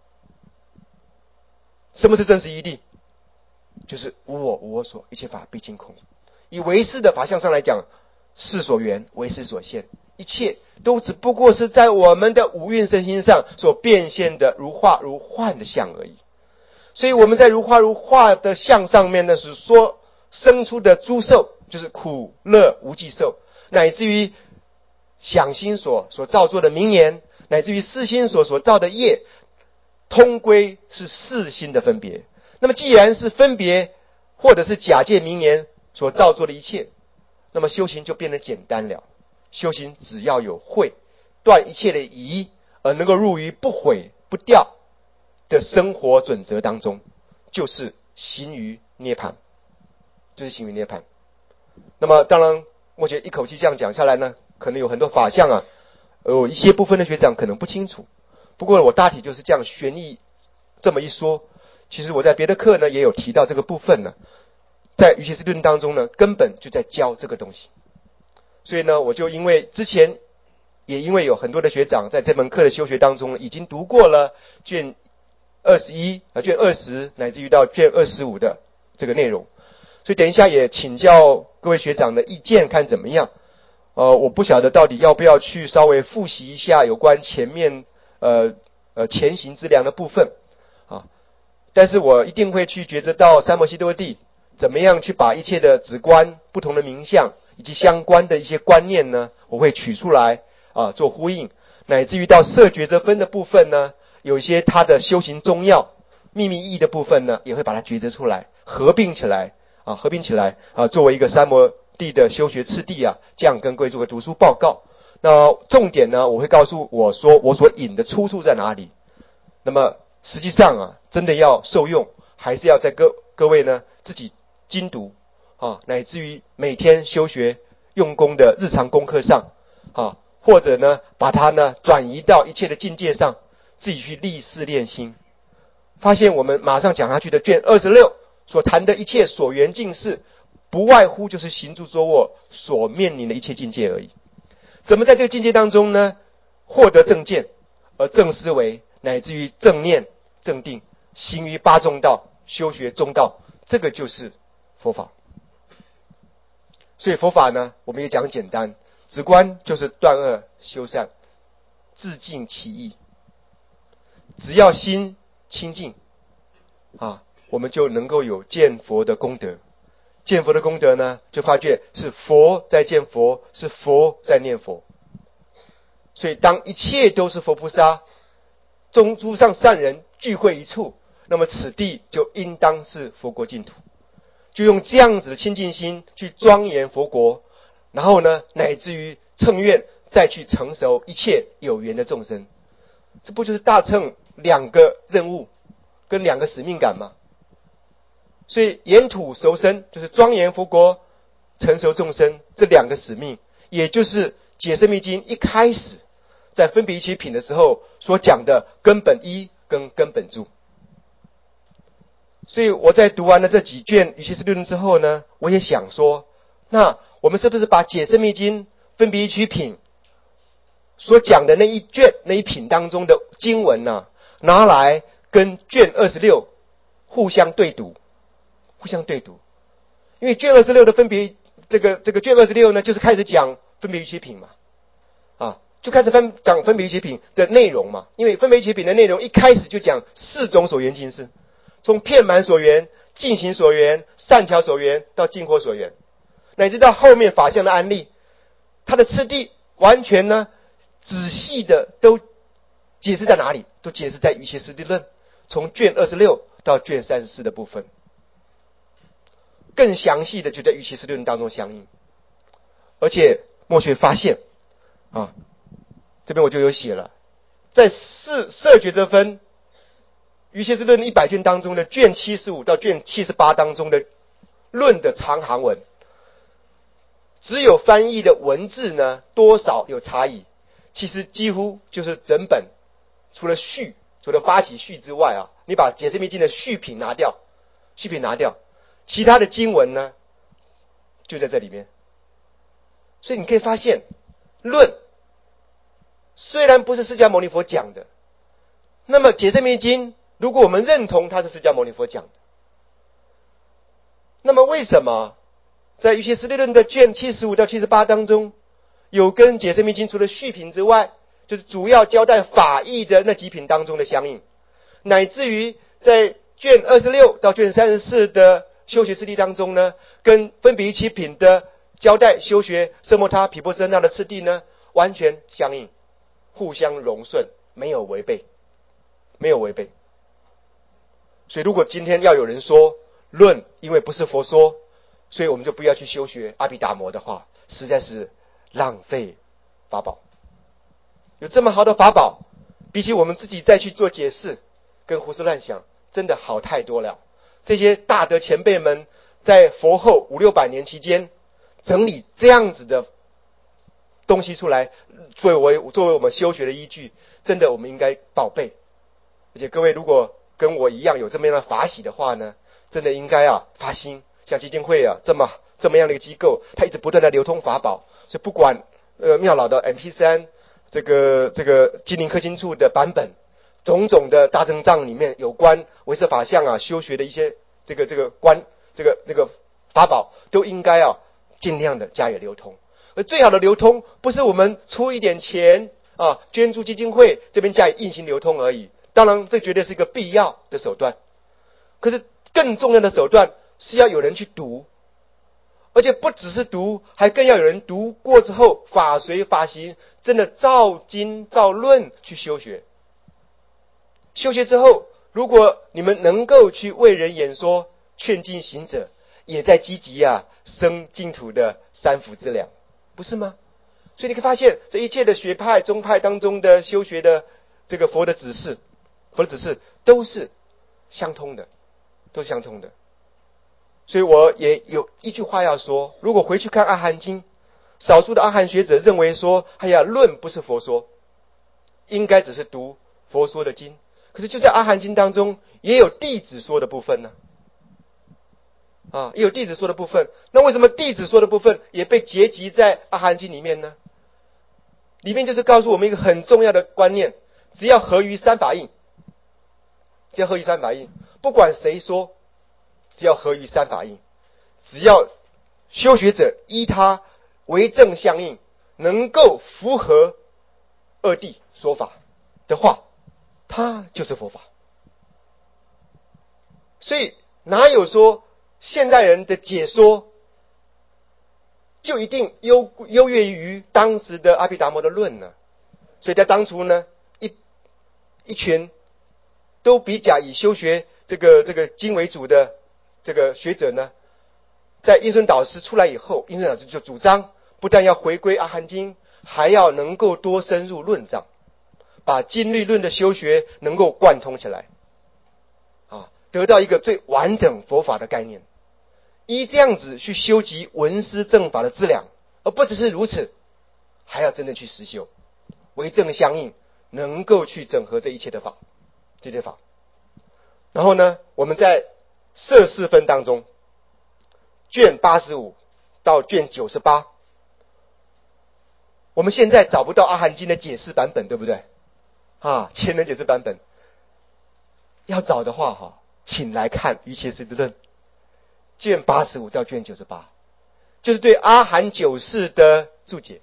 什么是真实义谛？就是无我无我所，一切法毕竟空。以唯识的法相上来讲，事所缘，唯识所现，一切都只不过是在我们的五蕴身心上所变现的如化如幻的相而已。所以我们在如化如化的相上面呢，是说生出的诸受，就是苦乐无记受，乃至于想心所造作的名言，乃至于识心所造的业，通归是识心的分别。那么既然是分别或者是假借名言所造作的一切，那么修行就变得简单了。修行只要有慧，断一切的疑，而能够入于不毁不掉的生活准则当中，就是行于涅槃，就是行于涅槃。那么当然我觉得一口气这样讲下来呢，可能有很多法相啊，一些部分的学长可能不清楚，不过我大体就是这样玄义这么一说。其实我在别的课呢也有提到这个部分呢，在瑜伽师论当中呢，根本就在教这个东西。所以呢，我就因为之前也因为有很多的学长在这门课的修学当中已经读过了卷21卷20乃至于到卷25的这个内容，所以等一下也请教各位学长的意见看怎么样。我不晓得到底要不要去稍微复习一下有关前面前行之良的部分啊，但是我一定会去觉知到三摩悉多地怎么样去把一切的止观不同的名相以及相关的一些观念呢，我会取出来做呼应，乃至于到摄觉遮分的部分呢，有一些它的修行中要秘密意义的部分呢，也会把它觉知出来，合并起来作为一个三摩地的修学次第这样跟各位做个读书报告。那重点呢，我会告诉我说我所引的出处在哪里。那么实际上真的要受用，还是要在各位呢自己精读乃至于每天修学用功的日常功课上或者呢把它呢转移到一切的境界上，自己去立誓练心。发现我们马上讲下去的卷26所谈的一切所缘境事，不外乎就是行住坐卧所面临的一切境界而已。怎么在这个境界当中呢获得正见，而正思维乃至于正念正定，行于八中道，修学中道，这个就是佛法。所以佛法呢，我们也讲简单，止观就是断恶修善，自净其意。只要心清净我们就能够有见佛的功德。见佛的功德呢，就发觉是佛在见佛，是佛在念佛。所以当一切都是佛菩萨诸上善人聚会一处，那么此地就应当是佛国净土。就用这样子的清净心去庄严佛国，然后呢乃至于乘愿再去成熟一切有缘的众生。这不就是大乘两个任务跟两个使命感吗？所以沿土熟身就是庄严佛国成熟众生，这两个使命，也就是解释密经一开始在分别一切品的时候所讲的根本一跟根本住。所以我在读完了这几卷瑜伽师论之后呢，我也想说，那我们是不是把解释密经分别一切品所讲的那一卷那一品当中的经文拿来跟卷26互相对读。因为卷26的分别这个卷26呢，就是开始讲分别一切品嘛就开始讲分别一切品的内容嘛。因为分别一切品的内容一开始就讲4种所缘境事，从遍满所缘、净行所缘、善巧所缘到净火所缘，乃至到后面法相的安立，它的次第完全呢仔细的都解释在哪里？都解释在瑜伽师地论，从卷26到卷34的部分，更详细的就在瑜伽师地论当中相应。而且墨学发现啊，这边我就有写了，在色觉则分瑜伽师论100卷当中的卷75到卷78当中的论的长行文，只有翻译的文字呢多少有差异，其实几乎就是整本，除了发起序之外啊，你把解释密经的序品拿掉，其他的经文呢就在这里面。所以你可以发现，论虽然不是释迦牟尼佛讲的，那么解释密经如果我们认同它是释迦牟尼佛讲的，那么为什么在瑜伽师地论的卷75到78当中，有跟解释密经除了序品之外，就是主要交代法义的那几品当中的相应，乃至于在卷26到卷34的修学次第当中呢，跟分别其品的交代修学色摩他毗婆舍那的次第呢，完全相应，互相融顺，没有违背。所以如果今天要有人说论因为不是佛说，所以我们就不要去修学阿毗达摩的话，实在是浪费法宝。有这么好的法宝，比起我们自己再去做解释跟胡思乱想，真的好太多了。这些大德前辈们在佛后500-600年期间整理这样子的东西出来，作为我们修学的依据，真的我们应该宝贝。而且各位如果跟我一样有这么样的法喜的话呢，真的应该发心，像基金会这么样的一个机构，它一直不断的流通法宝，所以不管妙老的 MP3 这个金陵科经处的版本，种种的大正藏里面有关唯识法相修学的一些这个法宝，都应该尽量的加以流通。而最好的流通不是我们出一点钱捐助基金会这边加以硬性流通而已，当然这绝对是一个必要的手段，可是更重要的手段是要有人去读，而且不只是读，还更要有人读过之后法随法行，真的照经照论去修学。修学之后，如果你们能够去为人演说，劝进行者，也在积极生净土的三福之粮，不是吗？所以你可以发现，这一切的学派宗派当中的修学的这个佛的指示都是相通的。所以我也有一句话要说，如果回去看阿含经，少数的阿含学者认为说，论不是佛说，应该只是读佛说的经。可是就在阿含经当中，也有弟子说的部分呢，也有弟子说的部分。那为什么弟子说的部分也被结集在阿含经里面呢？里面就是告诉我们一个很重要的观念，只要合于三法印，不管谁说，只要合于三法印，只要修学者依他为正相应，能够符合二谛说法的话，它就是佛法。所以哪有说现代人的解说就一定优越于当时的阿毗达摩的论呢？所以在当初呢，一群都比较以修学这个经为主的这个学者呢，在印顺导师出来以后，印顺导师就主张不但要回归阿含经，还要能够多深入论藏，把经律论的修学能够贯通起来，得到一个最完整佛法的概念，依这样子去修集闻思正法的资粮，而不只是如此，还要真正去实修，为正相应，能够去整合这一切的法，这些法。然后呢，我们在摄四分当中，卷85到卷98，我们现在找不到阿含经的解释版本，对不对？前人解释版本，要找的话请来看瑜伽师地论卷85到卷98，就是对阿含九事的注解，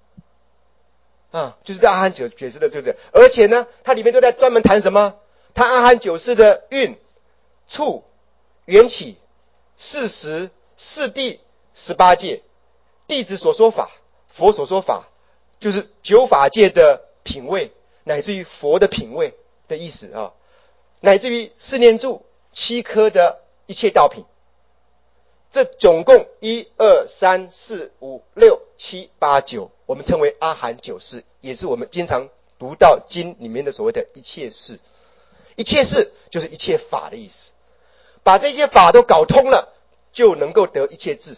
就是对阿含九事的注解。而且呢，它里面都在专门谈什么？谈阿含九事的运、处、缘起、事实、四谛、18界、弟子所说法、佛所说法、 就是九法界的品位，乃至于佛的品位的意思啊，乃至于四念住7颗的一切道品。这总共1、2、3、4、5、6、7、8、9，我们称为阿含9识，也是我们经常读到经里面的所谓的一切事。一切事就是一切法的意思，把这些法都搞通了，就能够得一切智。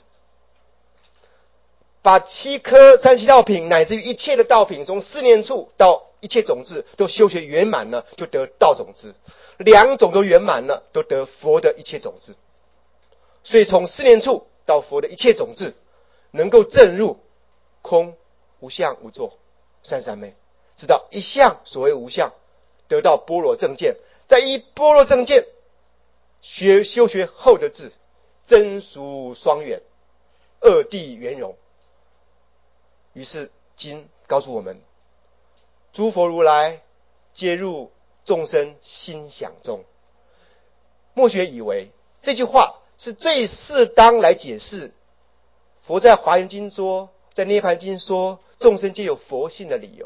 把7颗37道品乃至于一切的道品，从四念处到一切种智都修学圆满了，就得道种智。2种都圆满了，都得佛的一切种智。所以从四念处到佛的一切种智，能够证入空无相无作三三昧，知道一相所谓无相，得到般若正见，再依般若正见修学后的智，真俗双圆，二谛圆融。于是经告诉我们，诸佛如来皆入众生心想中。末学以为这句话是最适当来解释佛在华严经说，在涅槃经说众生皆有佛性的理由。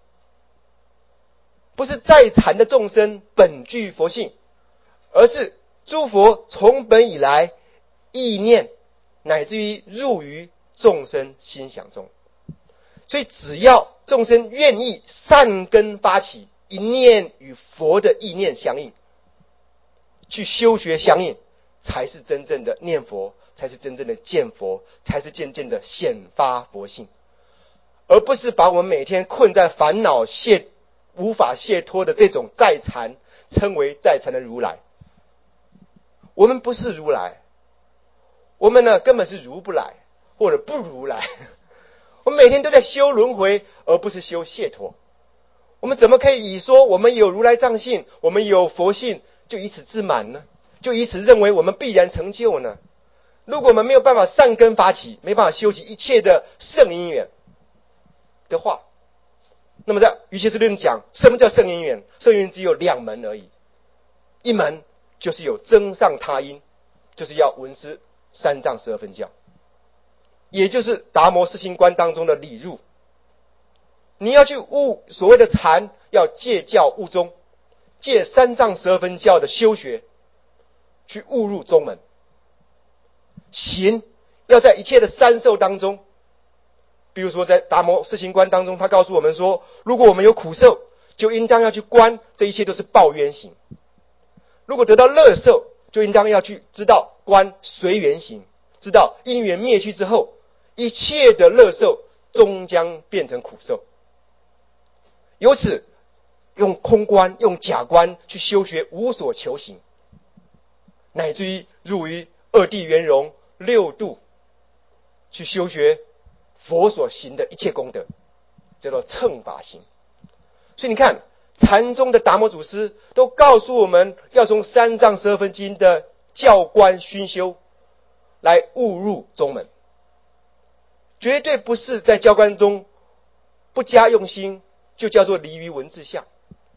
不是在禅的众生本具佛性，而是诸佛从本以来意念乃至于入于众生心想中。所以只要众生愿意善根发起，一念与佛的意念相应，去修学相应，才是真正的念佛，才是真正的见佛，才是渐渐的显发佛性，而不是把我们每天困在烦恼无法解脱的这种在禅称为在禅的如来。我们不是如来，我们呢根本是如不来或者不如来。我们每天都在修轮回，而不是修解脱。我们怎么可以以说我们有如来藏性，我们有佛性，就以此自满呢？就以此认为我们必然成就呢？如果我们没有办法善根发起，没办法修习一切的圣因缘的话，那么在瑜伽师论讲，什么叫圣因缘？圣因缘只有2门而已。一门就是有增上他因，就是要闻思三藏12分教，也就是达摩四心观当中的理入。你要去悟所谓的禅，要借教悟宗，借三藏12分教的修学去悟入宗门。行要在一切的三受当中，比如说在达摩四心观当中，他告诉我们说，如果我们有苦受，就应当要去观这一切都是报冤行；如果得到乐受，就应当要去知道观随缘行，知道因缘灭去之后，一切的乐受终将变成苦受。由此用空观用假观去修学无所求行，乃至于入于二谛圆融六度，去修学佛所行的一切功德，叫做乘法行。所以你看，禅宗的达摩祖师都告诉我们，要从三藏12分经的教观熏修来悟入宗门，绝对不是在教观中不加用心就叫做离于文字相。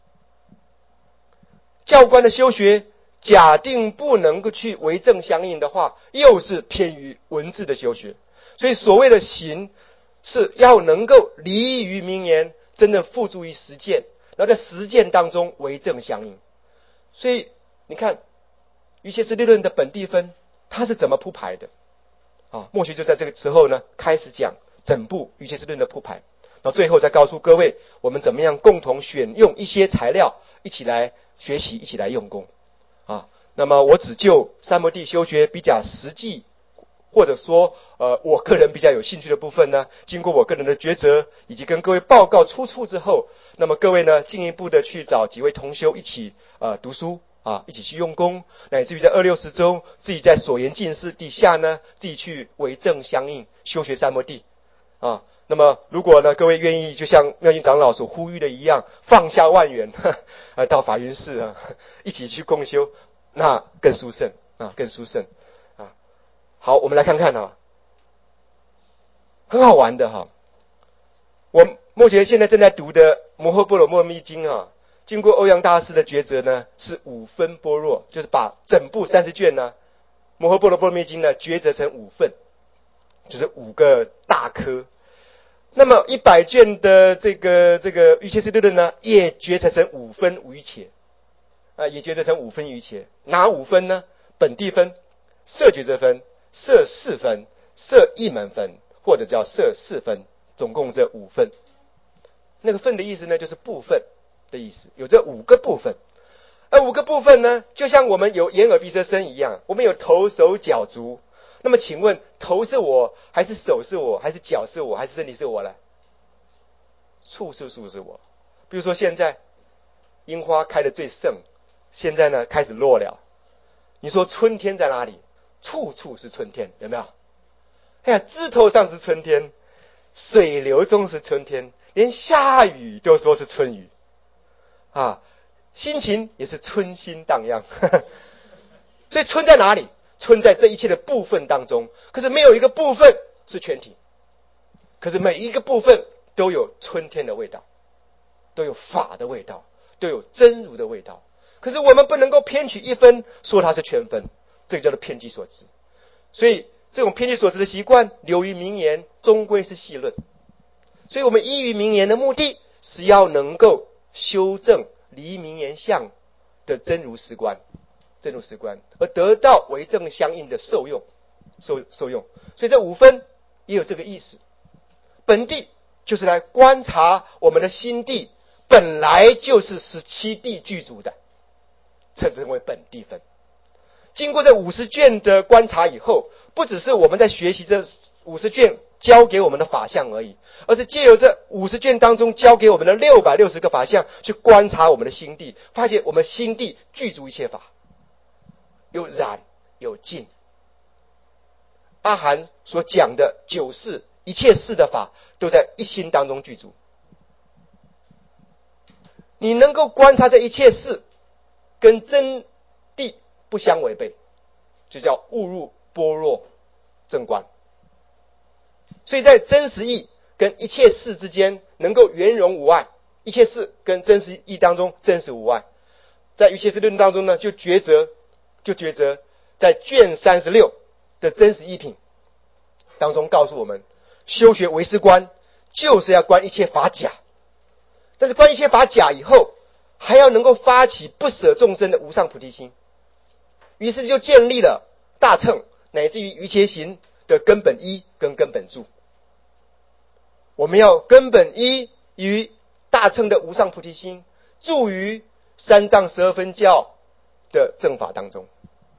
教观的修学假定不能够去为正相应的话，又是偏于文字的修学。所以所谓的行，是要能够离于名言，真正付诸于实践，然后在实践当中为正相应。所以你看瑜伽师地论的本地分它是怎么铺排的末学就在这个时候呢开始讲整部瑜伽师论的铺排，然后最后再告诉各位我们怎么样共同选用一些材料一起来学习，一起来用功那么我只就三摩地修学比较实际，或者说我个人比较有兴趣的部分呢，经过我个人的抉择以及跟各位报告出处之后，那么各位呢进一步的去找几位同修一起读书一起去用功，乃至于在260中自己在所言尽释底下呢自己去为正相应修学三摩地那么如果呢各位愿意就像妙心长老所呼吁的一样，放下万缘到法云寺一起去共修，那更殊胜更殊胜好，我们来看看很好玩的我目前现在正在读的《摩诃般若波罗蜜经》经过欧阳大师的抉择呢，是5分般若，就是把整部30卷呢，《摩诃般若波罗蜜经》呢抉择成5份，就是5个大科。 那么100卷的这个瑜伽师地论呢，也决裁成5分5瑜伽，也决裁成5分瑜伽。哪5分呢？本地分、摄觉者分、摄事分、摄一门分，或者叫摄事分，总共这5分。那个分的意思呢，就是部分的意思，有这5个部分。而5个部分呢，就像我们有眼耳鼻舌身一样，我们有头手脚足。那么请问，头是我，还是手是我，还是脚是我，还是身体是我呢？处是我。比如说现在樱花开得最盛，现在呢开始落了。你说春天在哪里？处处是春天，有没有？哎呀，枝头上是春天，水流中是春天，连下雨都说是春雨啊，心情也是春心荡漾。所以春在哪里？春在这一切的部分当中，可是没有一个部分是全体，可是每一个部分都有春天的味道，都有法的味道，都有真如的味道。可是我们不能够偏取一分说它是全分，这个叫做偏激所致。所以这种偏激所致的习惯流于名言，终归是细论。所以我们依于名言的目的是要能够修正离名言相的真如实观，而得到为正相应的受用。所以这5分也有这个意思。本地就是来观察我们的心地本来就是17地具足的，这称为本地分。经过这50卷的观察以后，不只是我们在学习这50卷教给我们的法相而已，而是借由这50卷当中教给我们的660个法相去观察我们的心地，发现我们心地具足一切法，有染有净。阿含所讲的9事一切事的法都在一心当中具足。你能够观察这一切事跟真谛不相违背，就叫悟入般若正观。所以在真实义跟一切事之间能够圆融无碍，一切事跟真实义当中真实无碍。在瑜伽师论当中呢，就抉择在卷36的真实义品当中告诉我们，修学唯识观就是要观一切法假，但是观一切法假以后，还要能够发起不舍众生的无上菩提心。于是就建立了大乘乃至于瑜伽行的根本一跟根本住。我们要根本一于大乘的无上菩提心，住于三藏12分教的正法当中。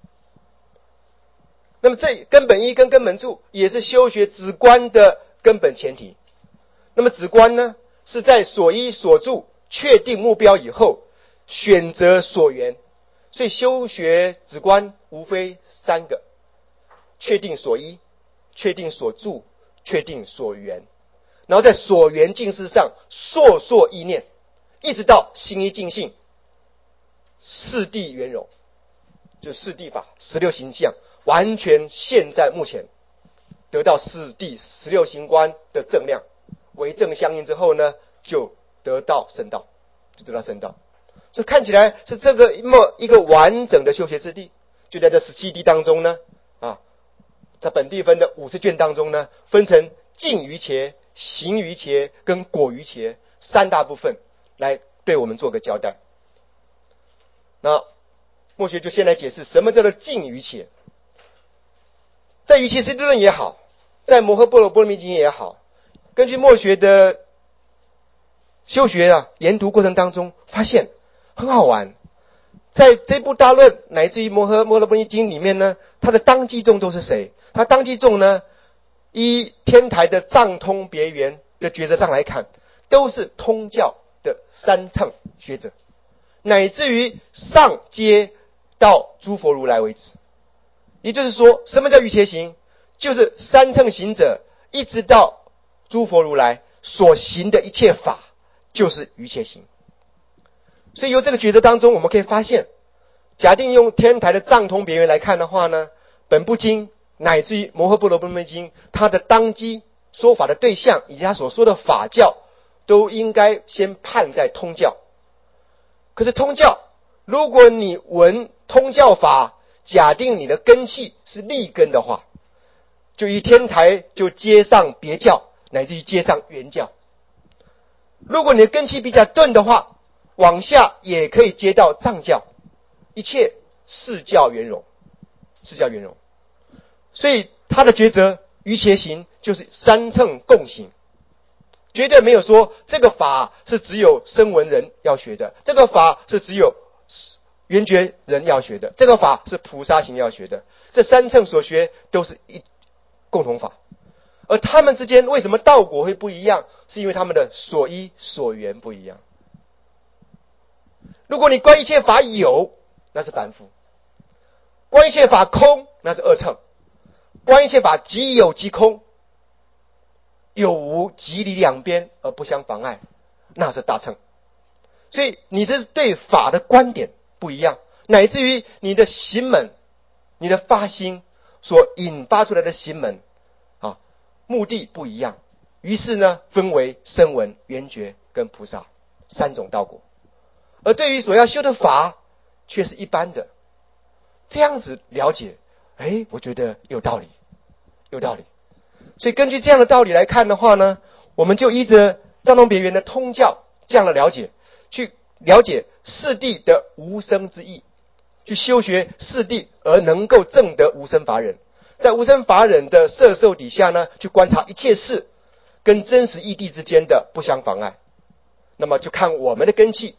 那么这根本一跟根本住也是修学止观的根本前提。那么止观呢，是在所依所住确定目标以后选择所缘。所以修学止观无非3个：确定所依，确定所住，确定所缘。然后在所缘境事上烁烁意念，一直到心一净性，四谛圆融，就四谛法16行相完全现在目前得到四谛16行观的正量，为正相应之后呢，就得到圣道。所以看起来是这个一个完整的修学之地。就在这17地当中呢，在本地分的50卷当中呢，分成净瑜伽、行瑜伽跟果瑜伽3大部分来对我们做个交代。那末学就先来解释什么叫做净瑜伽。在瑜伽师地论也好，在摩诃般若波罗蜜经也好，根据末学的修学研读过程当中发现很好玩。在这部大论乃至于摩诃般若波罗蜜经里面呢，它的当机众都是谁？它当机众呢，依天台的藏通别圆的抉择上来看，都是通教的三乘学者，乃至于上阶到诸佛如来为止。也就是说，什么叫瑜伽行？就是三乘行者一直到诸佛如来所行的一切法，就是瑜伽行。所以由这个抉择当中，我们可以发现，假定用天台的藏通别圆来看的话呢，本部经乃至于摩诃般若波罗蜜经，它的当机说法的对象以及他所说的法教，都应该先判在通教。可是通教，如果你闻通教法，假定你的根器是利根的话，就以天台就接上别教， 乃至于接上原教。如果你的根器比较钝的话，往下也可以接到藏教，一切四教圆融，四教圆融。所以他的抉择于邪行就是三乘共行，绝对没有说这个法是只有声闻人要学的，这个法是只有圆觉人要学的，这个法是菩萨行要学的，这三乘所学都是一共同法。而他们之间为什么道果会不一样，是因为他们的所依所缘不一样。如果你观一切法有，那是凡夫；观一切法空，那是二乘；观一切法即有即空，有无即离两边而不相妨碍，那是大乘。所以你这是对法的观点不一样，乃至于你的行门，你的发心所引发出来的行门目的不一样，于是呢分为声闻、缘觉跟菩萨三种道果。而对于所要修的法却是一般的，这样子了解，我觉得有道理，有道理。所以根据这样的道理来看的话呢，我们就依着藏通别圆的通教这样的了解，去了解四谛的无生之意，去修学四谛而能够证得无生法忍。在无生法忍的摄受底下呢，去观察一切事跟真实义谛之间的不相妨碍。那么就看我们的根器，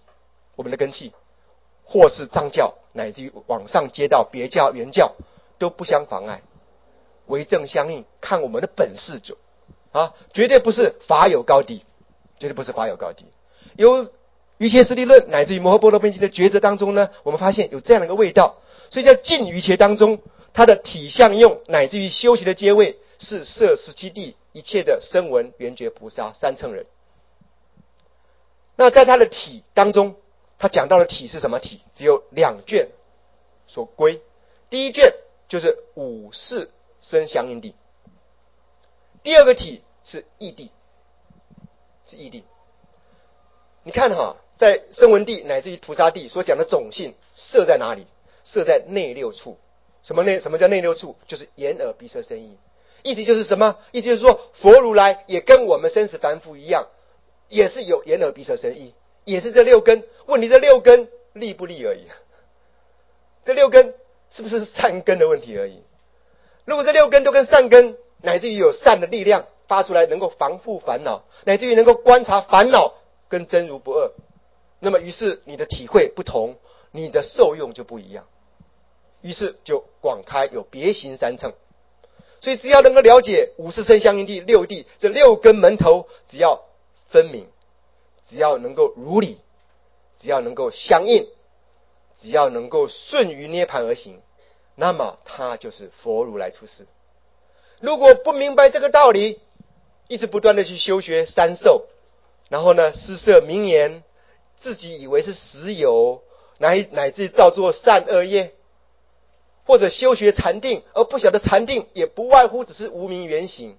或是藏教，乃至于往上接到别教、原教，都不相妨碍，为正相应，看我们的本事就绝对不是法有高低，绝对不是法有高低。由瑜伽师地论乃至于摩诃般罗蜜经的抉择当中呢，我们发现有这样的一个味道。所以在净瑜伽当中，它的体相用乃至于修习的阶位是摄17谛一切的声闻、缘觉、菩萨三乘人。那在它的体当中，他讲到的体是什么体？只有2卷所归。第一卷就是五事生相应谛，第二个体是义谛，是义谛。你看在声闻谛乃至于菩萨谛所讲的种性设在哪里？设在内6处。什么叫内6处？就是眼耳鼻舌身意。意思就是什么？意思就是说，佛如来也跟我们生死凡夫一样，也是有眼耳鼻舌身意，也是这6根。问题这6根利不利而已，这6根是不是善根的问题而已？如果这6根都跟善根，乃至于有善的力量发出来，能够防护烦恼，乃至于能够观察烦恼跟真如不二，那么于是你的体会不同，你的受用就不一样，于是就广开有别行三乘。所以只要能够了解五事生相应谛、6谛这6根门头，只要分明，只要能够如理，只要能够相应，只要能够顺于涅槃而行，那么他就是佛如来出世。如果不明白这个道理，一直不断的去修学三受，然后呢施设名言，自己以为是实有，乃至造作善恶业，或者修学禅定，而不晓得禅定也不外乎只是无明缘行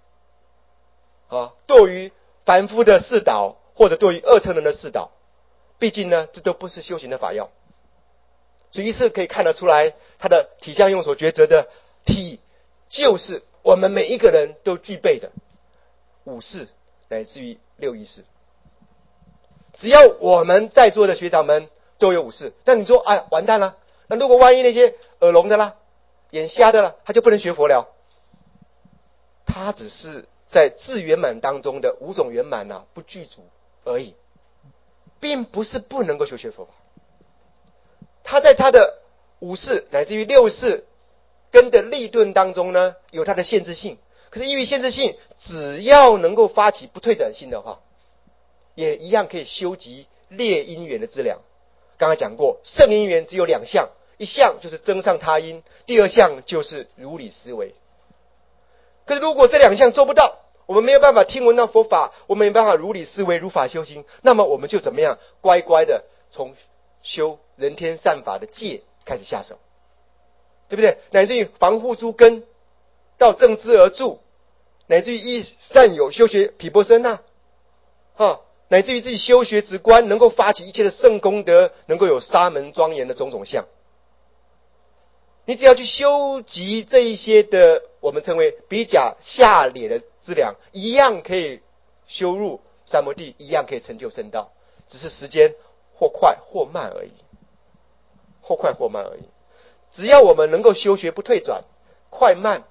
对于凡夫的示导，或者对于二乘人的示导，毕竟呢这都不是修行的法要。所以一次可以看得出来，他的体相用所抉择的体，就是我们每一个人都具备的五事乃至于6意识。只要我们在座的学长们都有五事，但你说完蛋了，那如果万一那些耳聋的啦、眼瞎的啦，他就不能学佛了？他只是在自圆满当中的5种圆满不具足而已，并不是不能够修学佛法。他在他的5事乃至于6事根的立顿当中呢，有它的限制性。可是因为限制性，只要能够发起不退转心的话，也一样可以修集劣因缘的资粮。刚才讲过，胜因缘只有2项，一项就是增上他因，第2项就是如理思维。可是如果这2项做不到，我们没有办法听闻到佛法，我们没办法如理思维、如法修行，那么我们就怎么样？乖乖的从修人天善法的戒开始下手，对不对？乃至于防护诸根，到正知而住，乃至于依善友修学毗婆舍那乃至于自己修学直观，能够发起一切的圣功德，能够有沙门庄严的种种相。 你只要去修集这一些的我们称为比较下劣的资粮，一样可以修入三摩地，一样可以成就圣道，只是时间或快或慢而已，或快或慢而已。只要我们能够修学不退转，快慢